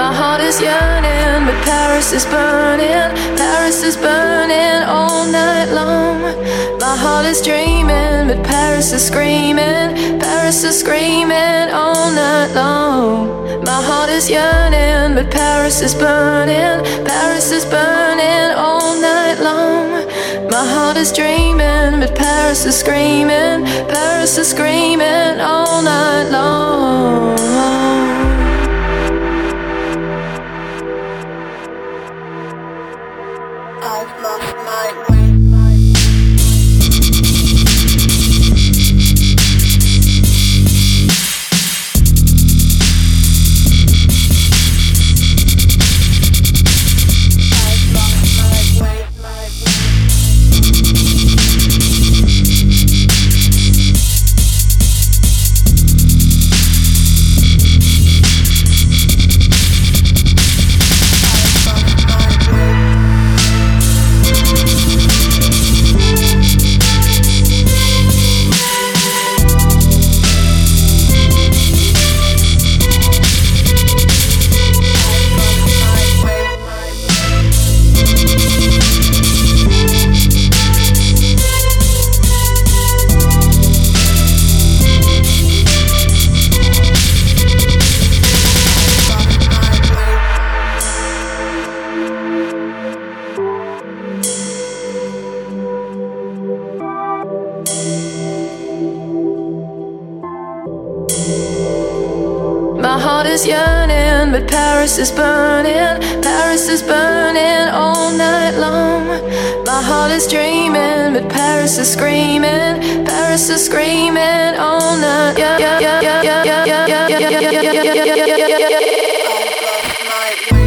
My heart is yearning, but Paris is burning. Paris is burning all night long. My heart is dreaming, but Paris is screaming. Paris is screaming all night long. My heart is yearning, but Paris is burning. Paris is burning all night long. My heart is dreaming, but Paris is screaming. Paris is screaming all night long. I've lost my way. My heart is yearning, but Paris is burning. Paris is burning all night long. My heart is dreaming, but Paris is screaming. Paris is screaming all night. Yeah, yeah, yeah, yeah, yeah, yeah, yeah, yeah, yeah, yeah, yeah, yeah, yeah, yeah. I've lost my way.